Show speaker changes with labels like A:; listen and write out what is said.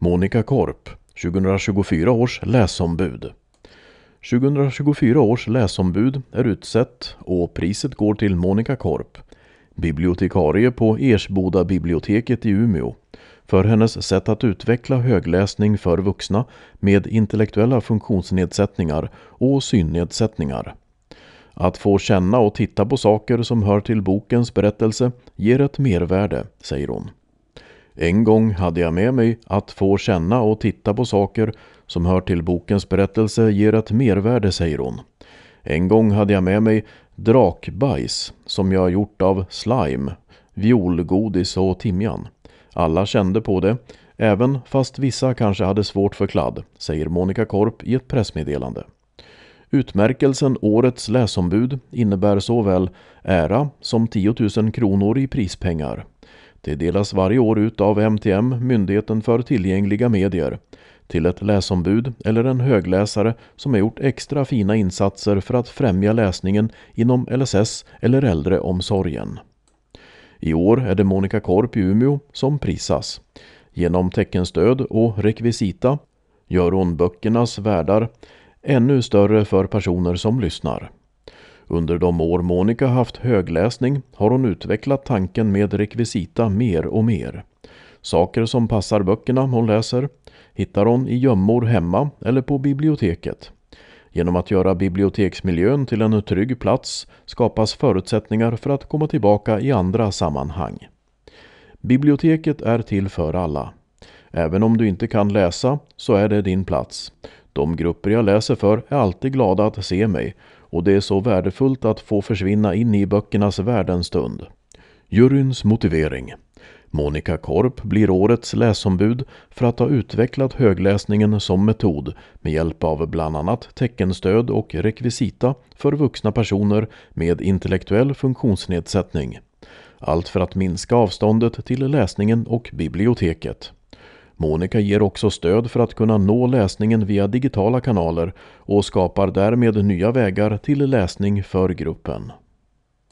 A: Monica Korp, 2024 års läsombud. 2024 års läsombud är utsett och priset går till Monica Korp, bibliotekarie på Ersboda biblioteket i Umeå, för hennes sätt att utveckla högläsning för vuxna med intellektuella funktionsnedsättningar och synnedsättningar. Att få känna och titta på saker som hör till bokens berättelse ger ett mervärde, säger hon. En gång hade jag med mig att få känna och titta på saker som hör till bokens berättelse ger ett mervärde, säger hon. En gång hade jag med mig drakbajs som jag gjort av slime, violgodis och timjan. Alla kände på det, även fast vissa kanske hade svårt för kladd, säger Monica Korp i ett pressmeddelande. Utmärkelsen Årets läsombud innebär såväl ära som 10 000 kronor i prispengar. Det delas varje år ut av MTM, Myndigheten för tillgängliga medier, till ett läsombud eller en högläsare som har gjort extra fina insatser för att främja läsningen inom LSS eller äldreomsorgen. I år är det Monica Korp i Umeå som prisas. Genom teckenstöd och rekvisita gör hon böckernas världar ännu större för personer som lyssnar. Under de år Monica haft högläsning har hon utvecklat tanken med rekvisita mer och mer. Saker som passar böckerna hon läser hittar hon i gömmor hemma eller på biblioteket. Genom att göra biblioteksmiljön till en trygg plats skapas förutsättningar för att komma tillbaka i andra sammanhang. Biblioteket är till för alla. Även om du inte kan läsa så är det din plats. De grupper jag läser för är alltid glada att se mig och det är så värdefullt att få försvinna in i böckernas värld en stund. Juryns motivering. Monica Korp blir årets läsombud för att ha utvecklat högläsningen som metod med hjälp av bland annat teckenstöd och rekvisita för vuxna personer med intellektuell funktionsnedsättning. Allt för att minska avståndet till läsningen och biblioteket. Monica ger också stöd för att kunna nå läsningen via digitala kanaler och skapar därmed nya vägar till läsning för gruppen.